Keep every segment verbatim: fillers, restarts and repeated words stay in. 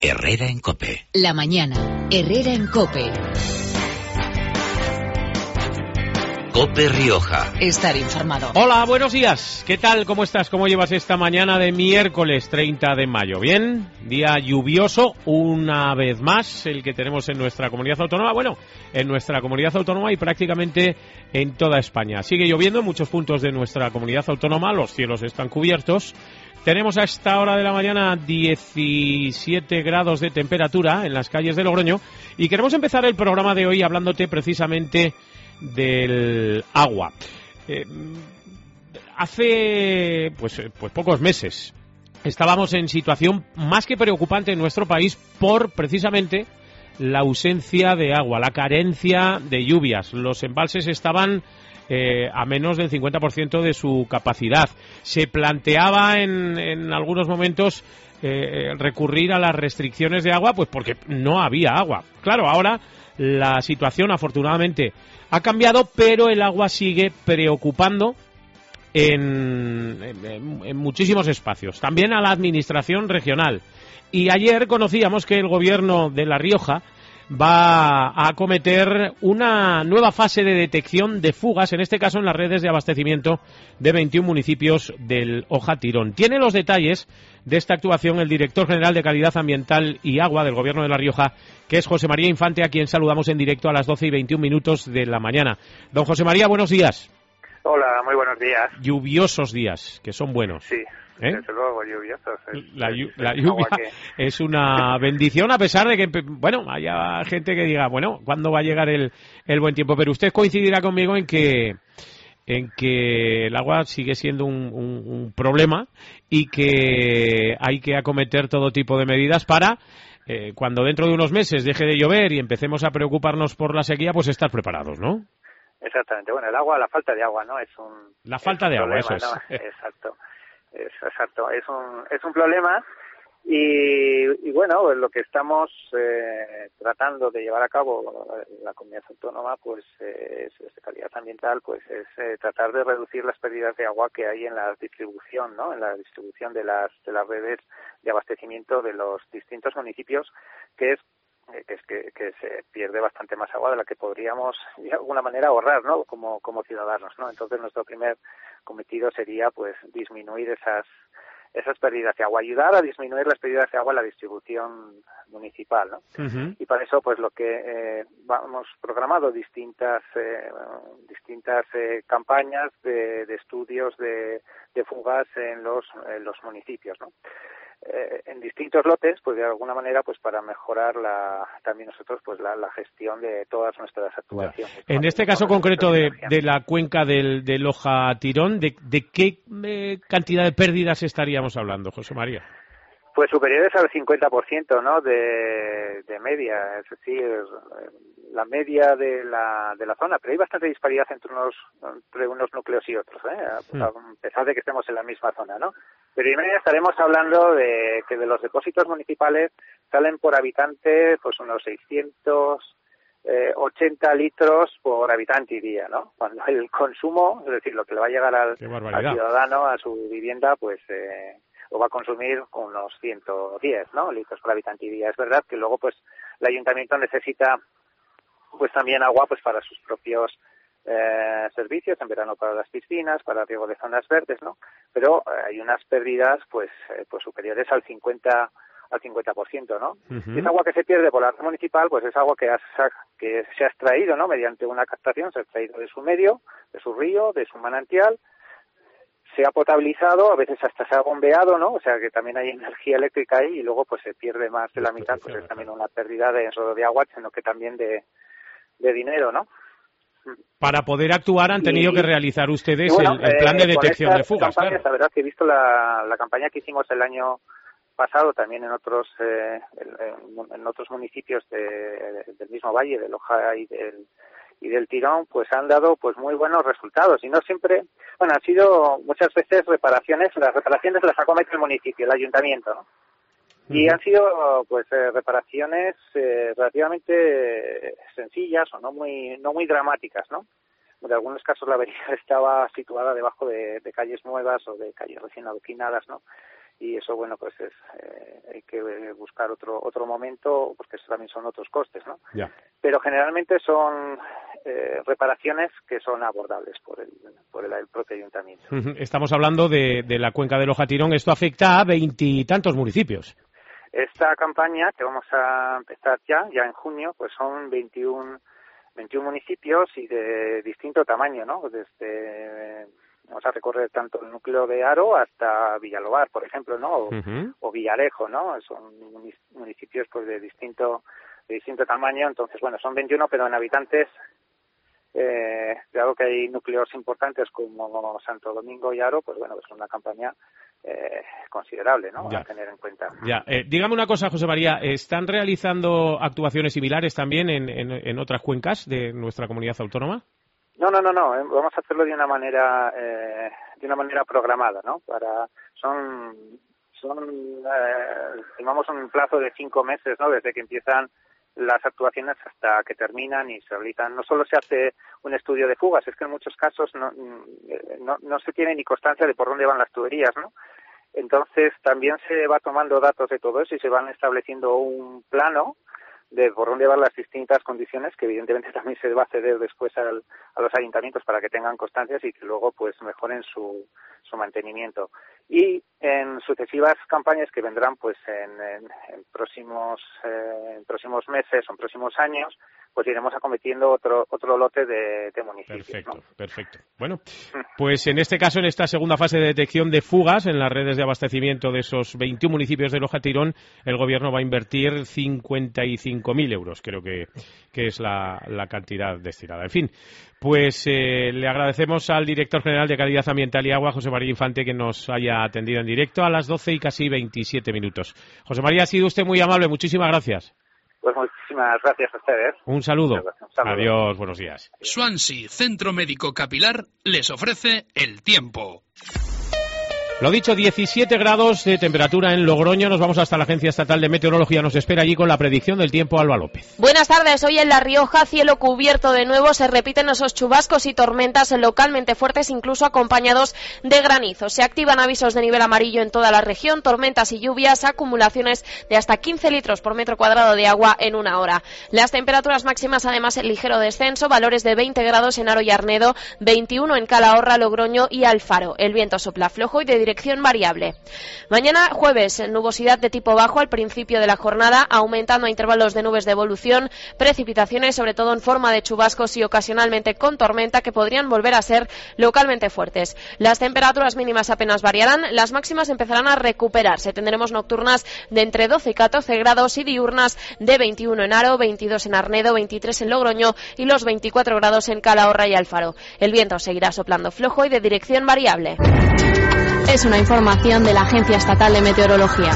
Herrera en COPE. La mañana. Herrera en COPE. COPE Rioja. Estar informado. Hola, buenos días. ¿Qué tal? ¿Cómo estás? ¿Cómo llevas esta mañana de miércoles treinta de mayo? ¿Bien? Día lluvioso, una vez más, el que tenemos en nuestra comunidad autónoma. Bueno, en nuestra comunidad autónoma y prácticamente en toda España. Sigue lloviendo en muchos puntos de nuestra comunidad autónoma. Los cielos están cubiertos. Tenemos a esta hora de la mañana diecisiete grados de temperatura en las calles de Logroño y queremos empezar el programa de hoy hablándote precisamente del agua. Eh, hace pues, pues pocos meses estábamos en situación más que preocupante en nuestro país por precisamente la ausencia de agua, la carencia de lluvias. Los embalses estaban Eh, a menos del cincuenta por ciento de su capacidad. Se planteaba en, en algunos momentos eh, recurrir a las restricciones de agua, pues porque no había agua. Claro, ahora la situación afortunadamente ha cambiado, pero el agua sigue preocupando en, en, en muchísimos espacios. También a la administración regional. Y ayer conocíamos que el gobierno de La Rioja va a acometer una nueva fase de detección de fugas, en este caso en las redes de abastecimiento de veintiún municipios del Oja Tirón. Tiene los detalles de esta actuación el director general de Calidad Ambiental y Agua del Gobierno de La Rioja, que es José María Infante, a quien saludamos en directo a las doce y veintiún minutos de la mañana. Don José María, buenos días. Hola, muy buenos días. Lluviosos días, que son buenos. Sí. ¿Eh? Desde luego, lluviosos. Es, la, es, la es lluvia que... es una bendición, a pesar de que, bueno, haya gente que diga, bueno, ¿cuándo va a llegar el, el buen tiempo? Pero usted coincidirá conmigo en que en que el agua sigue siendo un, un, un problema y que hay que acometer todo tipo de medidas para, eh, cuando dentro de unos meses deje de llover y empecemos a preocuparnos por la sequía, pues estar preparados, ¿no? Exactamente. Bueno, el agua, la falta de agua, ¿no? Es un La falta es un de agua, problema, eso ¿no? es. Exacto. Es, exacto, es un, es un problema y, y bueno, lo que estamos eh, tratando de llevar a cabo en la comunidad autónoma, pues eh, es, es de calidad ambiental, pues es eh, tratar de reducir las pérdidas de agua que hay en la distribución, ¿no? En la distribución de las de las redes de abastecimiento de los distintos municipios, que es que es que, que se pierde bastante más agua de la que podríamos de alguna manera ahorrar, ¿no? Como como ciudadanos, ¿no? Entonces nuestro primer cometido sería pues disminuir esas esas pérdidas de agua, ayudar a disminuir las pérdidas de agua en la distribución municipal, ¿no? Uh-huh. Y para eso pues lo que eh, vamos programado distintas eh, distintas eh, campañas de, de estudios de, de fugas en los en los municipios, ¿no? Eh, en distintos lotes, pues de alguna manera, pues para mejorar la también nosotros, pues la, la gestión de todas nuestras actuaciones. En este caso concreto de, de la cuenca del, del Oja Tirón, ¿de, de qué eh, cantidad de pérdidas estaríamos hablando, José María? Pues superiores al cincuenta por ciento, ¿no? De, de media, es decir, la media de la de la zona, pero hay bastante disparidad entre unos entre unos núcleos y otros, ¿eh? A, Sí. a pesar de que estemos en la misma zona, ¿no? Pero en media estaremos hablando de que de los depósitos municipales salen por habitante pues unos seiscientos ochenta litros por habitante y día, ¿no? Cuando el consumo, es decir, lo que le va a llegar al, al ciudadano, a su vivienda, pues eh, lo va a consumir con unos ciento diez, ¿no? Litros por habitante y día. Es verdad que luego, pues, el ayuntamiento necesita, pues, también agua, pues, para sus propios eh, servicios, en verano para las piscinas, para riego de zonas verdes, ¿no? Pero eh, hay unas pérdidas, pues, eh, pues superiores al cincuenta al cincuenta por ciento, ¿no? Uh-huh. Y esa agua que se pierde por la red municipal, pues es agua que, has, que se ha extraído, ¿no? Mediante una captación, se ha extraído de su medio, de su río, de su manantial, se ha potabilizado, a veces hasta se ha bombeado, ¿no? O sea que también hay energía eléctrica ahí y luego pues se pierde más de la mitad, pues es también una pérdida de no solo de agua, sino que también de, de dinero, ¿no? Para poder actuar han tenido y, que realizar ustedes bueno, el, el plan eh, de detección de fugas. Campañas, claro. La verdad que he visto la, la campaña que hicimos el año pasado también en otros eh, en, en otros municipios de, de, del mismo valle, del Oja y del y del Tirón, pues han dado pues muy buenos resultados y no siempre, bueno, han sido muchas veces reparaciones, las reparaciones las acomete el municipio, el ayuntamiento, ¿no? Y uh-huh. han sido pues eh, reparaciones eh, relativamente sencillas o no muy no muy dramáticas, ¿no? En algunos casos la avería estaba situada debajo de, de calles nuevas o de calles recién adoquinadas, ¿no? y eso, bueno, pues es eh, hay que buscar otro otro momento, porque eso también son otros costes, ¿no? Ya. Pero generalmente son eh, reparaciones que son abordables por el por el, el propio ayuntamiento. Estamos hablando de, de la cuenca del Oja-Tirón. Esto afecta a veintitantos municipios. Esta campaña, que vamos a empezar ya, ya en junio, pues son veintiún, veintiún municipios y de distinto tamaño, ¿no? Desde, vamos a recorrer tanto el núcleo de Haro hasta Villalobar, por ejemplo, ¿no? O, uh-huh. o Villarejo, ¿no? Son municipios pues de distinto de distinto tamaño. Entonces, bueno, son veintiuno, pero en habitantes, eh, dado que hay núcleos importantes como Santo Domingo y Haro, pues bueno, es una campaña eh, considerable, ¿no? Ya. A tener en cuenta. Ya, eh, dígame una cosa, José María, ¿están realizando actuaciones similares también en, en, en otras cuencas de nuestra comunidad autónoma? No, no, no, no. Vamos a hacerlo de una manera, eh, de una manera programada, ¿no? Para son, son, eh, tomamos un plazo de cinco meses, ¿no? Desde que empiezan las actuaciones hasta que terminan y se realizan. No solo se hace un estudio de fugas, es que en muchos casos no, no, no se tiene ni constancia de por dónde van las tuberías, ¿no? Entonces también se va tomando datos de todo eso y se van estableciendo un plano de por dónde van las distintas condiciones, que evidentemente también se va a ceder después al, a los ayuntamientos para que tengan constancias y que luego pues mejoren su, su mantenimiento. Y en sucesivas campañas que vendrán pues en, en, en próximos eh, en próximos meses o en próximos años, pues iremos acometiendo otro otro lote de, de municipios. Perfecto, ¿no? perfecto. Bueno, pues en este caso, en esta segunda fase de detección de fugas en las redes de abastecimiento de esos veintiún municipios del Oja-Tirón, el Gobierno va a invertir cincuenta y cinco mil euros, creo que, que es la, la cantidad destinada. En fin, pues eh, le agradecemos al director general de Calidad Ambiental y Agua, José María Infante, que nos haya atendido en directo a las doce y casi veintisiete minutos. José María, ha sido usted muy amable, muchísimas gracias. Pues muchísimas gracias a ustedes. Un saludo. Un saludo. Adiós, buenos días. Swansea Centro Médico Capilar les ofrece el tiempo. Lo dicho, diecisiete grados de temperatura en Logroño. Nos vamos hasta la Agencia Estatal de Meteorología. Nos espera allí con la predicción del tiempo Alba López. Buenas tardes. Hoy en La Rioja, cielo cubierto de nuevo. Se repiten esos chubascos y tormentas localmente fuertes, incluso acompañados de granizo. Se activan avisos de nivel amarillo en toda la región, tormentas y lluvias, acumulaciones de hasta quince litros por metro cuadrado de agua en una hora. Las temperaturas máximas, además, en ligero descenso, valores de veinte grados en Haro y Arnedo, veintiuno en Calahorra, Logroño y Alfaro. El viento sopla flojo y de dirección variable. Mañana jueves, nubosidad de tipo bajo al principio de la jornada, aumentando a intervalos de nubes de evolución, precipitaciones sobre todo en forma de chubascos y ocasionalmente con tormenta que podrían volver a ser localmente fuertes. Las temperaturas mínimas apenas variarán, las máximas empezarán a recuperarse. Tendremos nocturnas de entre doce y catorce grados y diurnas de veintiuno en Haro, veintidós en Arnedo, veintitrés en Logroño y los veinticuatro grados en Calahorra y Alfaro. El viento seguirá soplando flojo y de dirección variable. Es una información de la Agencia Estatal de Meteorología.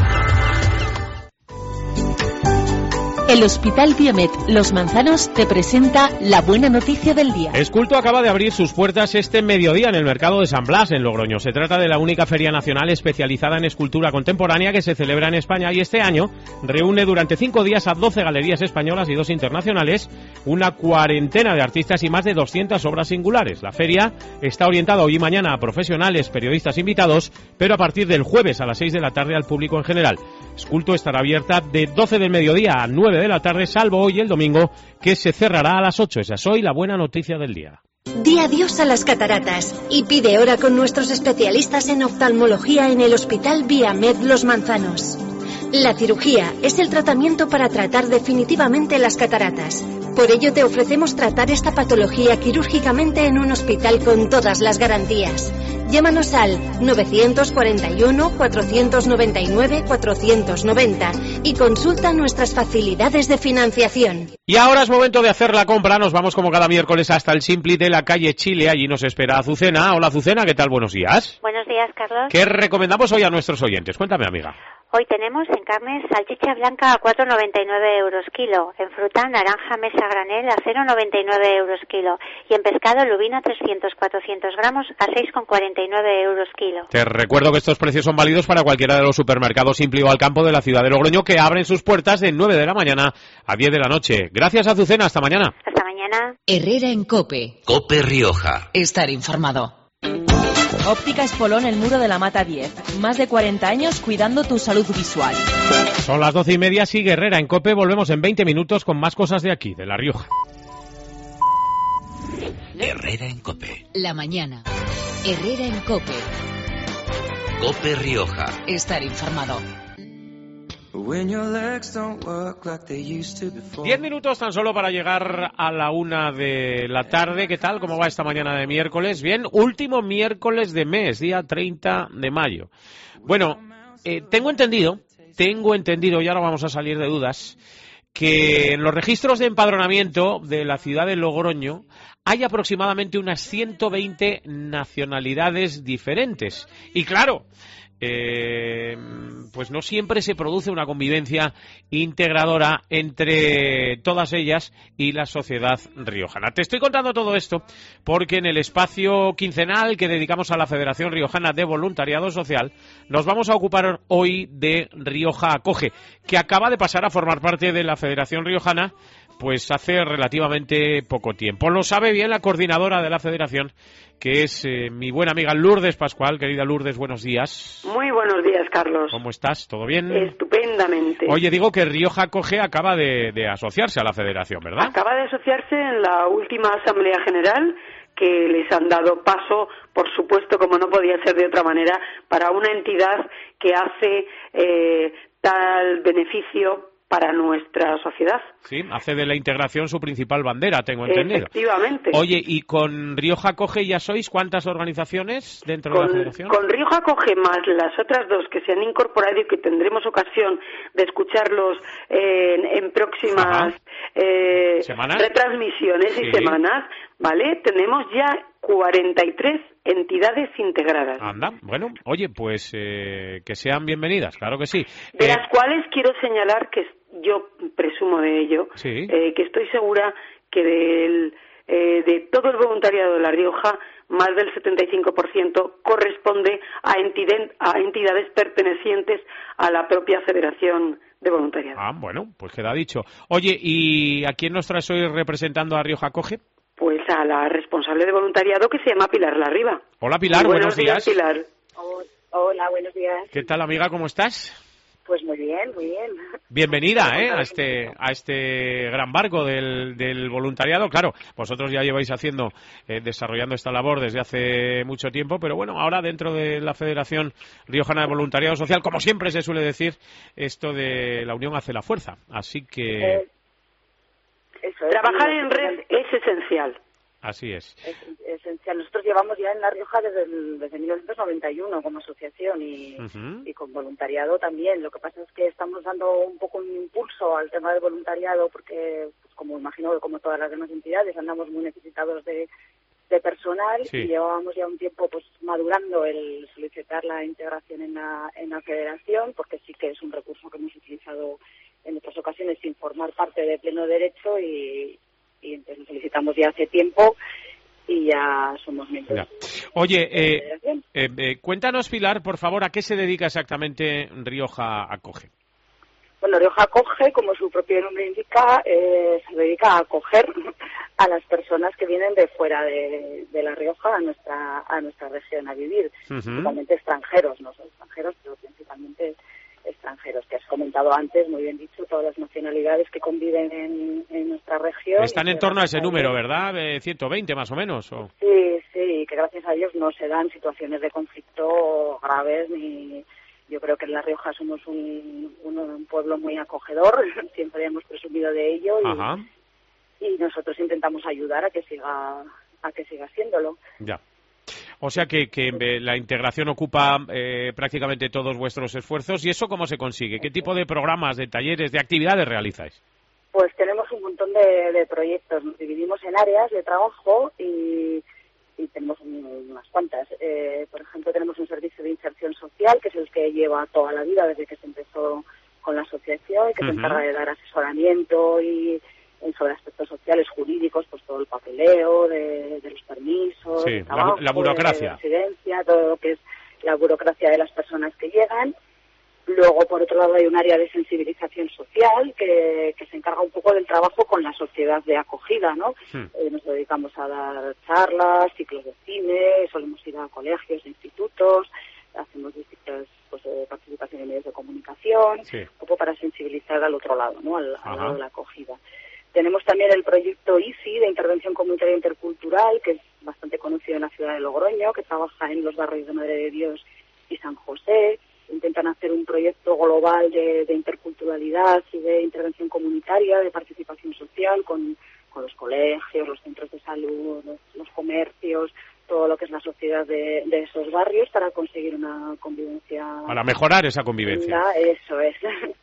El Hospital Biomet Los Manzanos te presenta la buena noticia del día. Esculto acaba de abrir sus puertas este mediodía en el mercado de San Blas, en Logroño. Se trata de la única feria nacional especializada en escultura contemporánea que se celebra en España y este año reúne durante cinco días a doce galerías españolas y dos internacionales, una cuarentena de artistas y más de doscientas obras singulares. La feria está orientada hoy y mañana a profesionales, periodistas invitados, pero a partir del jueves a las seis de la tarde al público en general. Esculto estará abierta de doce del mediodía a nueve de la tarde, salvo hoy el domingo, que se cerrará a las ocho. Esa es hoy la buena noticia del día. Di adiós a las cataratas y pide hora con nuestros especialistas en oftalmología en el Hospital Biomet Los Manzanos. La cirugía es el tratamiento para tratar definitivamente las cataratas. Por ello te ofrecemos tratar esta patología quirúrgicamente en un hospital con todas las garantías. Llámanos al novecientos cuarenta y uno, cuatrocientos noventa y nueve, cuatrocientos noventa y consulta nuestras facilidades de financiación. Y ahora es momento de hacer la compra. Nos vamos como cada miércoles hasta el Simpli de la calle Chile. Allí nos espera Azucena. Hola Azucena, ¿qué tal? Buenos días. Buenos días, Carlos. ¿Qué recomendamos hoy a nuestros oyentes? Cuéntame, amiga. Hoy tenemos en carnes salchicha blanca a cuatro noventa y nueve euros kilo, en fruta naranja mesa granel a cero noventa y nueve euros kilo y en pescado lubina trescientos cuatrocientos gramos a seis cuarenta y nueve euros kilo. Te recuerdo que estos precios son válidos para cualquiera de los supermercados Simpli o Alcampo de la ciudad de Logroño, que abren sus puertas de nueve de la mañana a diez de la noche. Gracias, Azucena. Hasta mañana. Hasta mañana. Herrera en COPE. COPE Rioja. Estar informado. Óptica Espolón, el Muro de la Mata diez. Más de cuarenta años cuidando tu salud visual. Son las doce y media, sigue Herrera en COPE. Volvemos en veinte minutos con más cosas de aquí, de La Rioja. Herrera en COPE. La mañana. Herrera en COPE. COPE Rioja. Estar informado. Diez minutos tan solo para llegar a la una de la tarde. ¿Qué tal? ¿Cómo va esta mañana de miércoles? Bien, último miércoles de mes, día treinta de mayo. Bueno, eh, tengo entendido, tengo entendido, y ahora vamos a salir de dudas, que en los registros de empadronamiento de la ciudad de Logroño hay aproximadamente unas ciento veinte nacionalidades diferentes. Y claro, eh, pues no siempre se produce una convivencia integradora entre todas ellas y la sociedad riojana. Te estoy contando todo esto porque en el espacio quincenal que dedicamos a la Federación Riojana de Voluntariado Social nos vamos a ocupar hoy de Rioja Acoge, que acaba de pasar a formar parte de la Federación Riojana pues hace relativamente poco tiempo. Lo sabe bien la coordinadora de la Federación, que es eh, mi buena amiga Lourdes Pascual. Querida Lourdes, buenos días. Muy buenos días, Carlos. ¿Cómo estás? ¿Todo bien? Estupendamente. Oye, digo que Rioja Acoge acaba de, de asociarse a la Federación, ¿verdad? Acaba de asociarse en la última Asamblea General, que les han dado paso, por supuesto, como no podía ser de otra manera, para una entidad que hace eh, tal beneficio para nuestra sociedad. Sí, hace de la integración su principal bandera, tengo entendido. Efectivamente. Oye, ¿y con Rioja Acoge ya sois cuántas organizaciones dentro con, de la Federación? Con Rioja Acoge más las otras dos que se han incorporado y que tendremos ocasión de escucharlos en, en próximas eh, retransmisiones sí. y semanas, ¿vale? Tenemos ya cuarenta y tres entidades integradas. Anda, bueno, oye, pues eh, que sean bienvenidas, claro que sí. De eh... las cuales quiero señalar que yo presumo de ello, sí. eh, que estoy segura que del, eh, de todo el voluntariado de La Rioja, más del setenta y cinco por ciento corresponde a, entidad, a entidades pertenecientes a la propia Federación de Voluntariado. Ah, bueno, pues queda dicho. Oye, ¿y a quién nos traes hoy representando a Rioja Acoge? Pues a la responsable de voluntariado, que se llama Pilar Larriba. Hola, Pilar, Muy buenos, buenos días. días. Pilar. Hola, buenos días. ¿Qué tal, amiga? ¿Cómo estás? Pues muy bien, muy bien. Bienvenida ¿eh? a este a este gran barco del, del voluntariado. Claro, vosotros ya lleváis haciendo, eh, desarrollando esta labor desde hace mucho tiempo, pero bueno, ahora dentro de la Federación Riojana de Voluntariado Social, como siempre se suele decir, esto de la unión hace la fuerza. Así que... Eh, eso es, Trabajar en red es esencial. Así es. Es esencial. Nosotros llevamos ya en La Rioja desde, el, desde mil novecientos noventa y uno como asociación y, uh-huh. y con voluntariado también. Lo que pasa es que estamos dando un poco un impulso al tema del voluntariado porque, pues, como imagino que como todas las demás entidades, andamos muy necesitados de, de personal sí. y llevábamos ya un tiempo pues madurando el solicitar la integración en la, en la federación, porque sí que es un recurso que hemos utilizado en otras ocasiones sin formar parte de pleno derecho y y entonces lo solicitamos ya hace tiempo y ya somos miembros. Ya. Oye, eh, eh, eh, cuéntanos, Pilar, por favor, ¿a qué se dedica exactamente Rioja Acoge? Bueno, Rioja Acoge, como su propio nombre indica, eh, se dedica a acoger a las personas que vienen de fuera de, de La Rioja a nuestra a nuestra región a vivir, uh-huh. principalmente extranjeros, no son extranjeros, pero principalmente extranjeros, que has comentado antes, muy bien dicho, todas las nacionalidades que conviven en, en nuestra región. Están en torno a ese número, ¿verdad? De ciento veinte más o menos. ¿O? Sí, sí, que gracias a ellos no se dan situaciones de conflicto graves ni... Yo creo que en La Rioja somos un, un, un pueblo muy acogedor, siempre hemos presumido de ello y, y nosotros intentamos ayudar a que siga a que siga haciéndolo. Ya. O sea que, que la integración ocupa eh, prácticamente todos vuestros esfuerzos. ¿Y eso cómo se consigue? ¿Qué tipo de programas, de talleres, de actividades realizáis? Pues tenemos un montón de, de proyectos. Nos dividimos en áreas de trabajo y, y tenemos un, unas cuantas. Eh, por ejemplo, tenemos un servicio de inserción social, que es el que lleva toda la vida desde que se empezó con la asociación y que uh-huh. se encarga de dar asesoramiento y sobre aspectos sociales, jurídicos, pues todo el papeleo de, de los permisos, sí, de trabajo, la, la burocracia, de residencia, todo lo que es la burocracia de las personas que llegan. Luego, por otro lado, hay un área de sensibilización social que, que se encarga un poco del trabajo con la sociedad de acogida, ¿no? Sí. Eh, nos dedicamos a dar charlas, ciclos de cine, solemos ir a colegios, institutos, hacemos distintas pues, eh, participación en medios de comunicación, sí. un poco para sensibilizar al otro lado, ¿no? Al, al lado de la acogida. Tenemos también el proyecto I C I, de Intervención Comunitaria Intercultural, que es bastante conocido en la ciudad de Logroño, que trabaja en los barrios de Madre de Dios y San José. Intentan hacer un proyecto global de, de interculturalidad y de intervención comunitaria, de participación social con, con los colegios, los centros de salud, los, los comercios, todo lo que es la sociedad de, de esos barrios para conseguir una convivencia. Para mejorar esa convivencia. Eso es.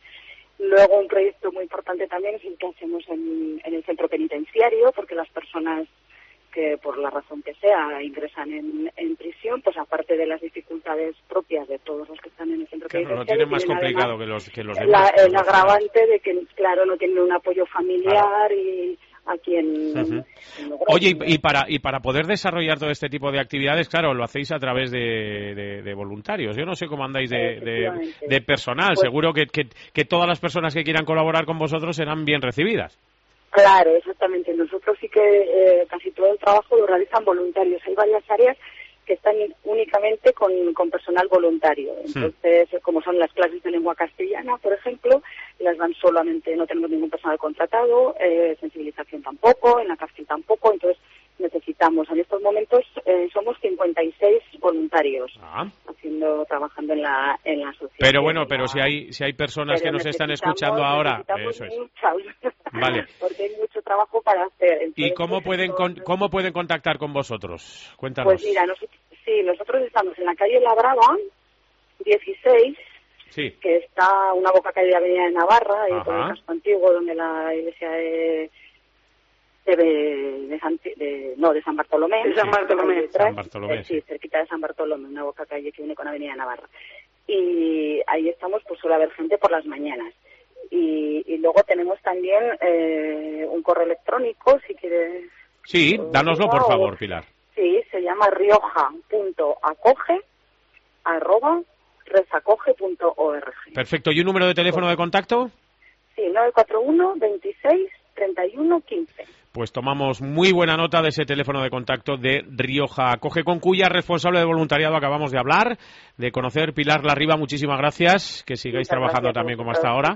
Luego un proyecto muy importante también es el que hacemos en, en el centro penitenciario, porque las personas que por la razón que sea ingresan en, en prisión, pues aparte de las dificultades propias de todos los que están en el centro claro, penitenciario, lo tienen más complicado que los que los demás. La, el agravante de que, claro, no tienen un apoyo familiar claro. y aquí en, uh-huh. en Logroño. Oye, y, y para y para poder desarrollar todo este tipo de actividades, claro, lo hacéis a través de, de, de voluntarios. Yo no sé cómo andáis de, de, de personal. Pues, seguro que, que, que todas las personas que quieran colaborar con vosotros serán bien recibidas. Claro, exactamente. Nosotros sí que eh, casi todo el trabajo lo realizan voluntarios. Hay varias áreas que están únicamente con, con personal voluntario. Entonces, sí. como son las clases de lengua castellana, por ejemplo, las dan solamente, no tenemos ningún personal contratado, eh, sensibilización tampoco, en la cárcel tampoco, entonces necesitamos, en estos momentos eh, somos cincuenta y seis voluntarios ah. haciendo, trabajando en la en la sociedad. Pero bueno, pero si hay si hay personas que nos están escuchando ahora, eso es. Muchas, vale. Porque hay mucho trabajo para hacer. Entonces, ¿y cómo pueden con, cómo pueden contactar con vosotros? Cuéntanos. Pues mira, nosotros, sí, nosotros estamos en la calle La Brava, dieciséis, sí. que está una boca calle de Avenida de Navarra, y por el casco antiguo, donde la iglesia de De, de, San, de, no, de San Bartolomé. De San Bartolomé. Detrás, San Bartolomé eh, sí, cerquita de San Bartolomé, una boca calle que une con Avenida de Navarra. Y ahí estamos, pues suele haber gente por las mañanas. Y, y luego tenemos también eh, un correo electrónico, si quieres. Sí, dánoslo, por favor, Pilar. Sí, se llama rioja punto acoge arroba resacoge punto org. Perfecto. ¿Y un número de teléfono de contacto? Sí, nueve cuatro uno, veintiséis, treinta y uno, quince. Pues tomamos muy buena nota de ese teléfono de contacto de Rioja Acoge, con cuya responsable de voluntariado acabamos de hablar, de conocer. Pilar Larriba, muchísimas gracias, que sigáis Muchas trabajando también como hasta ahora.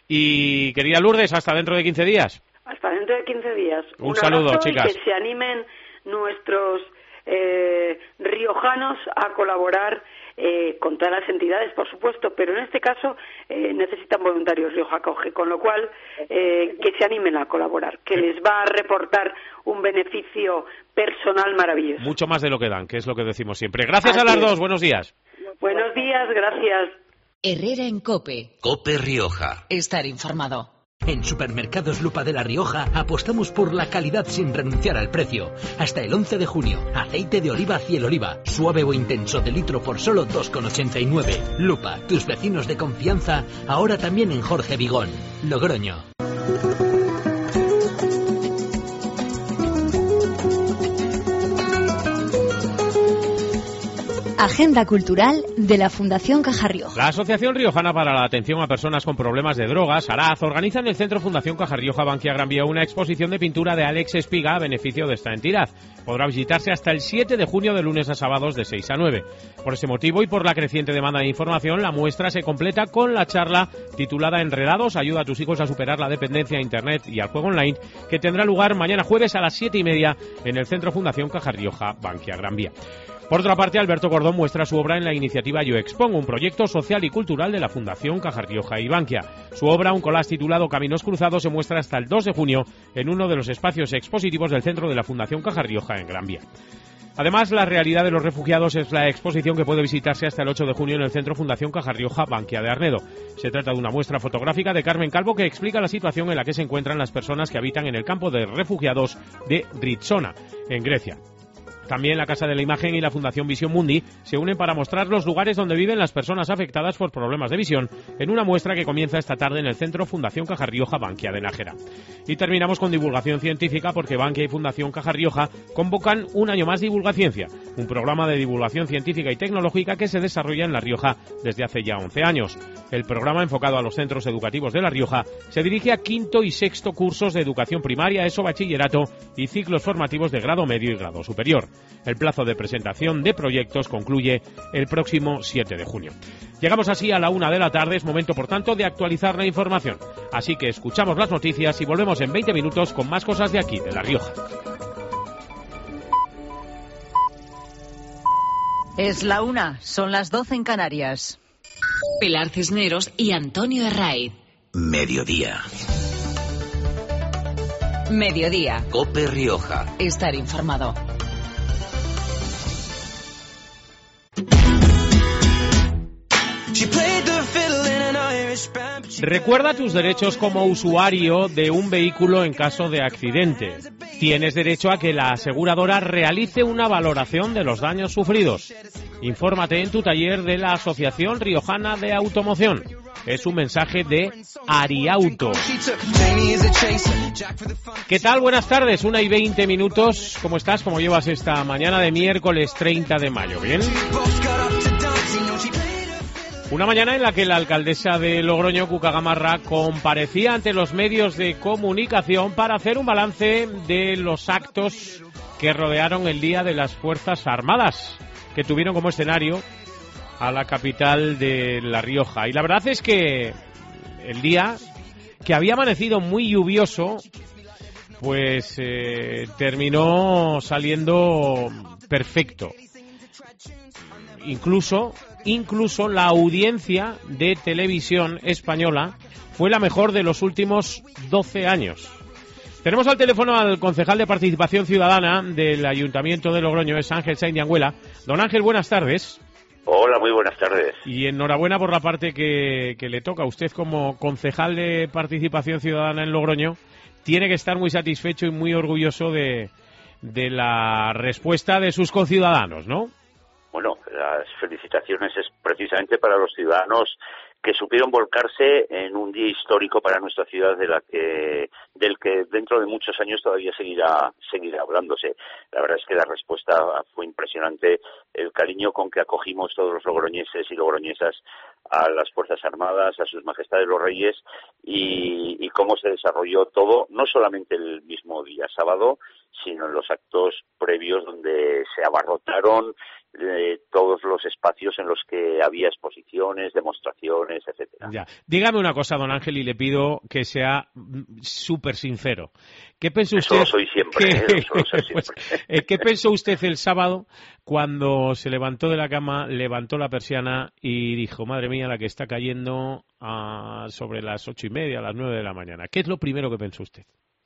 Y querida Lourdes, hasta dentro de quince días. Hasta dentro de quince días. Un, Un saludo, chicas. Y que se animen nuestros eh, riojanos a colaborar Eh, con todas las entidades, por supuesto, pero en este caso eh, necesitan voluntarios Rioja Acoge, con lo cual eh, que se animen a colaborar, que les va a reportar un beneficio personal maravilloso. Mucho más de lo que dan, que es lo que decimos siempre. Gracias Así a las es. dos, buenos días. Buenos días, gracias. Herrera en COPE. COPE Rioja. Estar informado. En Supermercados Lupa de La Rioja apostamos por la calidad sin renunciar al precio. Hasta el once de junio, aceite de oliva Ciel Oliva, suave o intenso de litro por solo dos con ochenta y nueve. Lupa, tus vecinos de confianza, ahora también en Jorge Vigón, Logroño. Agenda cultural de la Fundación Caja Rioja. La Asociación Riojana para la Atención a Personas con Problemas de Drogas, ARAZ, organiza en el Centro Fundación Caja Rioja Bankia Gran Vía una exposición de pintura de Alex Espiga a beneficio de esta entidad. Podrá visitarse hasta el siete de junio de lunes a sábados de seis a nueve. Por ese motivo y por la creciente demanda de información, la muestra se completa con la charla titulada Enredados, ayuda a tus hijos a superar la dependencia a Internet y al juego online, que tendrá lugar mañana jueves a las siete y media en el Centro Fundación Caja Rioja Bankia Gran Vía. Por otra parte, Alberto Gordón muestra su obra en la iniciativa Yo Expongo, un proyecto social y cultural de la Fundación Caja Rioja y Bankia. Su obra, un collage titulado Caminos Cruzados, se muestra hasta el dos de junio en uno de los espacios expositivos del centro de la Fundación Caja Rioja en Gran Vía. Además, la realidad de los refugiados es la exposición que puede visitarse hasta el ocho de junio en el Centro Fundación Caja Rioja Bankia de Arnedo. Se trata de una muestra fotográfica de Carmen Calvo que explica la situación en la que se encuentran las personas que habitan en el campo de refugiados de Ritsona, en Grecia. También la Casa de la Imagen y la Fundación Visión Mundi se unen para mostrar los lugares donde viven las personas afectadas por problemas de visión en una muestra que comienza esta tarde en el Centro Fundación Caja Rioja Bankia de Nájera. Y terminamos con divulgación científica porque Bankia y Fundación Caja Rioja convocan un año más Divulgaciencia, un programa de divulgación científica y tecnológica que se desarrolla en La Rioja desde hace ya once años. El programa, enfocado a los centros educativos de La Rioja, se dirige a quinto y sexto cursos de educación primaria, ESO, bachillerato y ciclos formativos de grado medio y grado superior. El plazo de presentación de proyectos concluye el próximo siete de junio. Llegamos así a la una de la tarde, es momento por tanto de actualizar la información. Así que escuchamos las noticias y volvemos en veinte minutos con más cosas de aquí, de La Rioja. Es la una, son las doce en Canarias. Pilar Cisneros y Antonio Herraiz. Mediodía. Mediodía. COPE Rioja. Estar informado. Recuerda tus derechos como usuario de un vehículo en caso de accidente. Tienes derecho a que la aseguradora realice una valoración de los daños sufridos. Infórmate en tu taller de la Asociación Riojana de Automoción. Es un mensaje de Ariauto. ¿Qué tal? Buenas tardes, una y veinte minutos. ¿Cómo estás? ¿Cómo llevas esta mañana de miércoles treinta de mayo? ¿Bien? Una mañana en la que la alcaldesa de Logroño, Cuca Gamarra, comparecía ante los medios de comunicación para hacer un balance de los actos que rodearon el Día de las Fuerzas Armadas, que tuvieron como escenario a la capital de La Rioja. Y la verdad es que el día, que había amanecido muy lluvioso, pues eh, terminó saliendo perfecto. Incluso, incluso la audiencia de televisión española fue la mejor de los últimos doce años. Tenemos al teléfono al concejal de Participación Ciudadana del Ayuntamiento de Logroño, es Ángel Sainz de Anguela. Don Ángel, buenas tardes. Hola, muy buenas tardes. Y enhorabuena por la parte que, que le toca. Usted, como concejal de Participación Ciudadana en Logroño, tiene que estar muy satisfecho y muy orgulloso de, de la respuesta de sus conciudadanos, ¿no? Bueno, las felicitaciones es precisamente para los ciudadanos que supieron volcarse en un día histórico para nuestra ciudad, de la que del que dentro de muchos años todavía seguirá seguirá hablándose. La verdad es que la respuesta fue impresionante, el cariño con que acogimos todos los logroñeses y logroñesas a las Fuerzas Armadas, a sus majestades los reyes, y, y cómo se desarrolló todo, no solamente el mismo día sábado, sino en los actos previos donde se abarrotaron eh, todos los espacios en los que había exposiciones, demostraciones, etcétera. Ya. Dígame una cosa, don Ángel, y le pido que sea súper sincero. ¿Qué pensó usted? Eso lo soy siempre. ¿Qué, eh, lo soy siempre. Pues, eh, ¿Qué pensó usted el sábado cuando se levantó de la cama, levantó la persiana y dijo, madre mía, la que está cayendo a, sobre las ocho y media, a las nueve de la mañana? ¿Qué es lo primero que pensó usted?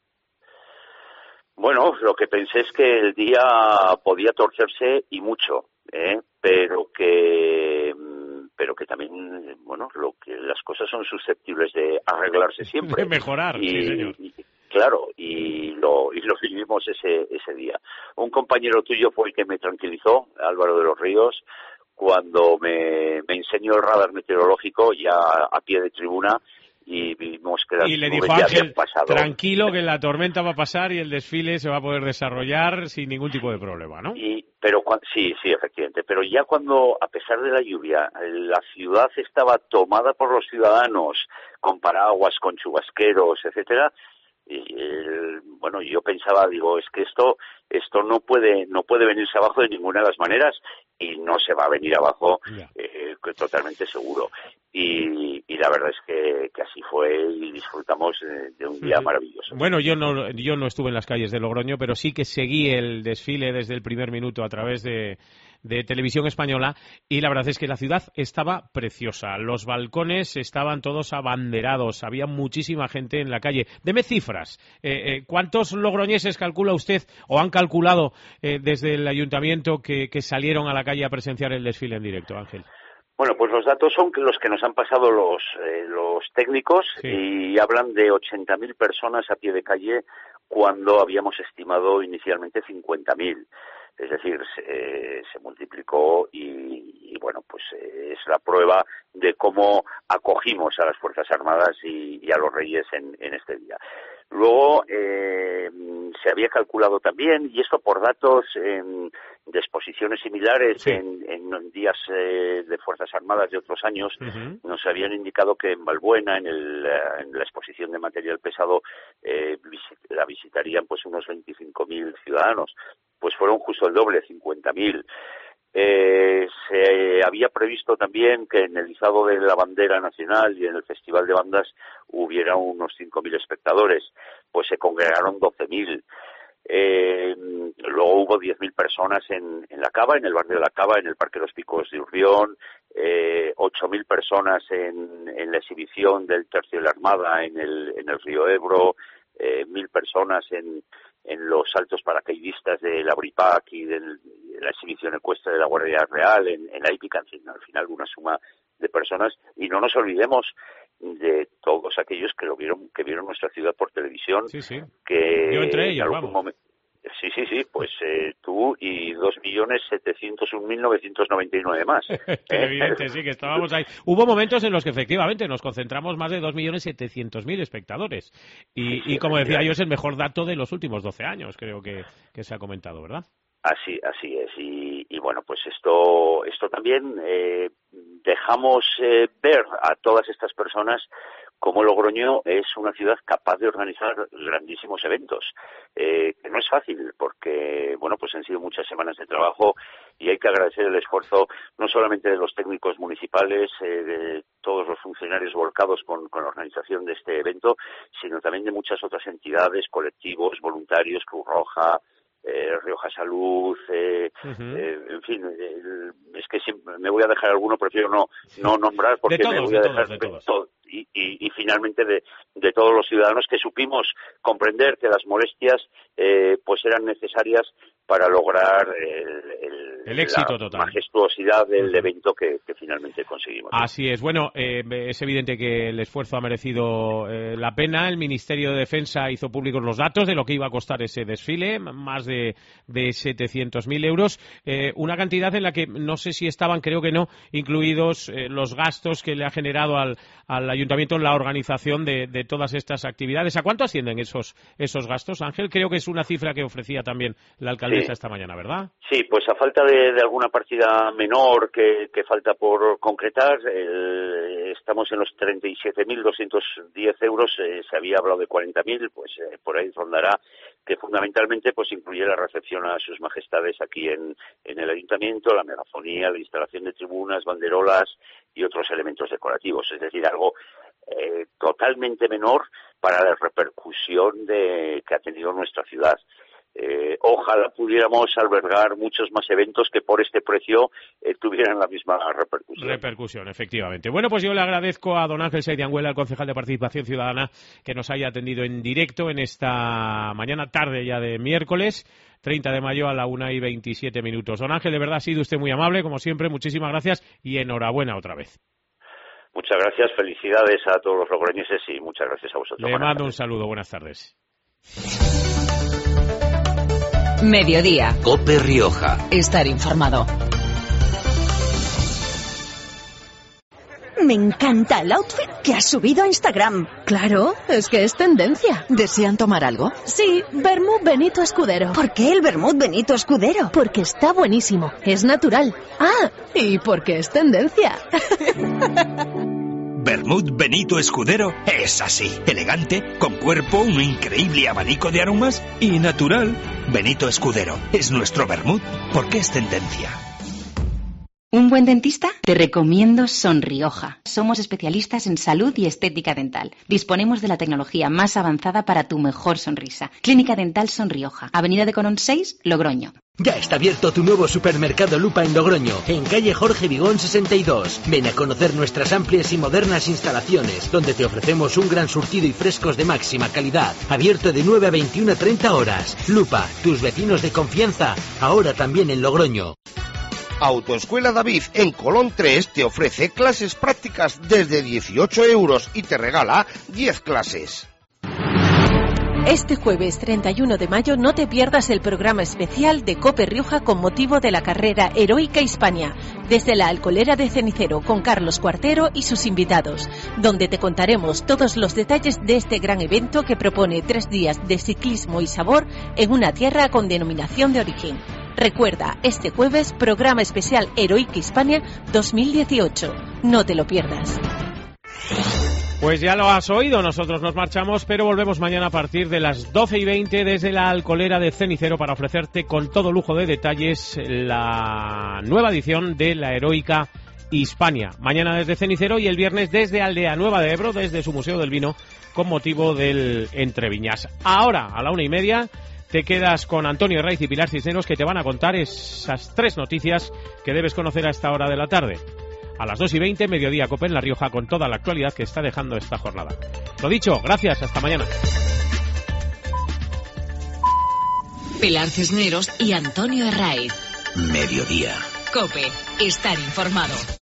Bueno, lo que pensé es que el día podía torcerse y mucho, ¿eh? pero que pero que también, bueno, lo que las cosas son susceptibles de arreglarse siempre. De mejorar, y, sí, señor. Y, claro, y lo, y lo vivimos ese, ese día. Un compañero tuyo fue el que me tranquilizó, Álvaro de los Ríos, cuando me, me enseñó el radar meteorológico ya a pie de tribuna, y vimos que las y le nubes dijo ya Ángel, habían pasado. Tranquilo, que la tormenta va a pasar y el desfile se va a poder desarrollar sin ningún tipo de problema, ¿no? Y, pero sí, sí, efectivamente. Pero ya cuando, a pesar de la lluvia, la ciudad estaba tomada por los ciudadanos, con paraguas, con chubasqueros, etcétera, y el, bueno, yo pensaba, digo, es que esto esto no puede no puede venirse abajo de ninguna de las maneras, y no se va a venir abajo, eh, totalmente seguro. Y, y la verdad es que, que así fue, y disfrutamos de, de un día maravilloso. Bueno, yo no yo no estuve en las calles de Logroño, pero sí que seguí el desfile desde el primer minuto a través de, de Televisión Española, y la verdad es que la ciudad estaba preciosa. Los balcones estaban todos abanderados, había muchísima gente en la calle. Deme cifras. Eh, eh, ¿Cuántos logroñeses calcula usted, o han calculado eh, desde el ayuntamiento, que, que salieron a la calle a presenciar el desfile en directo, Ángel? Bueno, pues los datos son los que nos han pasado los eh, los técnicos, sí. Y hablan de ochenta mil personas a pie de calle cuando habíamos estimado inicialmente cincuenta mil. Es decir, se, se multiplicó y, y bueno, pues eh, es la prueba de cómo acogimos a las Fuerzas Armadas y, y a los Reyes en, en este día. Luego eh, se había calculado también, y esto por datos eh, de exposiciones similares sí. en, en días eh, de Fuerzas Armadas de otros años, uh-huh. nos habían indicado que en Valbuena, en, el, en la exposición de material pesado, eh, visit, la visitarían pues unos veinticinco mil ciudadanos. Pues fueron justo el doble, cincuenta mil. Eh, se había previsto también que en el izado de la bandera nacional y en el Festival de Bandas hubiera unos cinco mil espectadores, pues se congregaron doce mil. Eh, luego hubo diez mil personas en, en La Cava, en el barrio de La Cava, en el Parque de los Picos de Urbión, eh, ocho mil personas en, en la exhibición del Tercio de la Armada en el, en el río Ebro, eh, mil personas en en los saltos paracaidistas de la Bripac y del, de la exhibición ecuestre de la Guardia Real, en, en la hípica, en fin, al final una suma de personas. Y no nos olvidemos de todos aquellos que lo vieron, que vieron nuestra ciudad por televisión. Sí, sí. Que yo entre ellos, vamos. Momento, sí, sí, sí, pues eh, tú y dos millones setecientos un mil novecientos noventa y nueve más. Qué evidente, sí, que estábamos ahí. Hubo momentos en los que efectivamente nos concentramos más de dos millones setecientos mil espectadores. Y, sí, sí, y como decía yo, es el mejor dato de los últimos doce años, creo que, que se ha comentado, ¿verdad? Así, así es. Y, y bueno, pues esto, esto también eh, dejamos eh, ver a todas estas personas cómo Logroño es una ciudad capaz de organizar grandísimos eventos, eh, que no es fácil porque, bueno, pues han sido muchas semanas de trabajo y hay que agradecer el esfuerzo no solamente de los técnicos municipales, eh, de todos los funcionarios volcados con, con la organización de este evento, sino también de muchas otras entidades, colectivos, voluntarios, Cruz Roja, Eh, Rioja Salud, eh, uh-huh. eh, en fin, eh, es que siempre me voy a dejar alguno, prefiero no no nombrar porque todos, me voy a de dejar todos, de todos. todo, y, y, y finalmente de, de todos los ciudadanos que supimos comprender que las molestias eh, pues eran necesarias para lograr el, el, el éxito la total, majestuosidad del evento que, que finalmente conseguimos. Así es. Bueno, eh, es evidente que el esfuerzo ha merecido eh, la pena. El Ministerio de Defensa hizo públicos los datos de lo que iba a costar ese desfile, más de, de setecientos mil euros, eh, una cantidad en la que no sé si estaban, creo que no, incluidos eh, los gastos que le ha generado al, al Ayuntamiento la organización de, de todas estas actividades. ¿A cuánto ascienden esos, esos gastos, Ángel? Creo que es una cifra que ofrecía también la alcaldesa sí. esta mañana, ¿verdad? Sí, pues a falta de, de alguna partida menor que, que falta por concretar, el, estamos en los treinta y siete mil doscientos diez euros, eh, se había hablado de cuarenta mil, pues eh, por ahí rondará, que fundamentalmente pues incluye la recepción a sus majestades aquí en, en el Ayuntamiento, la megafonía, la instalación de tribunas, banderolas y otros elementos decorativos, es decir, algo eh, totalmente menor para la repercusión de, que ha tenido nuestra ciudad. Eh, ojalá pudiéramos albergar muchos más eventos que por este precio eh, tuvieran la misma repercusión. Repercusión, efectivamente. Bueno, pues yo le agradezco a don Ángel Saiz de Anguela, el concejal de Participación Ciudadana, que nos haya atendido en directo en esta mañana tarde ya de miércoles, treinta de mayo a la una y veintisiete minutos. Don Ángel, de verdad ha sido usted muy amable, como siempre, muchísimas gracias y enhorabuena otra vez. Muchas gracias, felicidades a todos los logroñeses y muchas gracias a vosotros. Le mando un saludo, buenas tardes. Mediodía. COPE Rioja. Estar informado. Me encanta el outfit que has subido a Instagram. Claro, es que es tendencia. ¿Desean tomar algo? Sí, vermut Benito Escudero. ¿Por qué el vermut Benito Escudero? Porque está buenísimo, es natural. Ah, y porque es tendencia. Vermut Benito Escudero es así, elegante, con cuerpo, un increíble abanico de aromas y natural. Benito Escudero es nuestro vermut porque es tendencia. ¿Un buen dentista? Te recomiendo Sonrioja. Somos especialistas en salud y estética dental. Disponemos de la tecnología más avanzada para tu mejor sonrisa. Clínica Dental Sonrioja, Avenida de Colón seis, Logroño. Ya está abierto tu nuevo supermercado Lupa en Logroño, en calle Jorge Vigón sesenta y dos. Ven a conocer nuestras amplias y modernas instalaciones, donde te ofrecemos un gran surtido y frescos de máxima calidad. Abierto de nueve a veintiuna treinta horas. Lupa, tus vecinos de confianza, ahora también en Logroño. Autoescuela David en Colón tres te ofrece clases prácticas desde dieciocho euros y te regala diez clases. Este jueves treinta y uno de mayo no te pierdas el programa especial de COPE Rioja con motivo de la carrera Heroica Hispania, desde la Alcolera de Cenicero con Carlos Cuartero y sus invitados, donde te contaremos todos los detalles de este gran evento que propone tres días de ciclismo y sabor en una tierra con denominación de origen. Recuerda, este jueves, programa especial Heroica Hispania dos mil dieciocho. No te lo pierdas. Pues ya lo has oído, nosotros nos marchamos, pero volvemos mañana a partir de las doce y veinte desde la Alcolera de Cenicero para ofrecerte con todo lujo de detalles la nueva edición de la Heroica Hispania. Mañana desde Cenicero y el viernes desde Aldea Nueva de Ebro, desde su Museo del Vino, con motivo del Entreviñas. Ahora, a la una y media, te quedas con Antonio Raiz y Pilar Cisneros, que te van a contar esas tres noticias que debes conocer a esta hora de la tarde. A las dos y veinte, Mediodía Cope en La Rioja, con toda la actualidad que está dejando esta jornada. Lo dicho, gracias, hasta mañana. Pilar Cisneros y Antonio Herraiz. Mediodía. Cope, estar informado.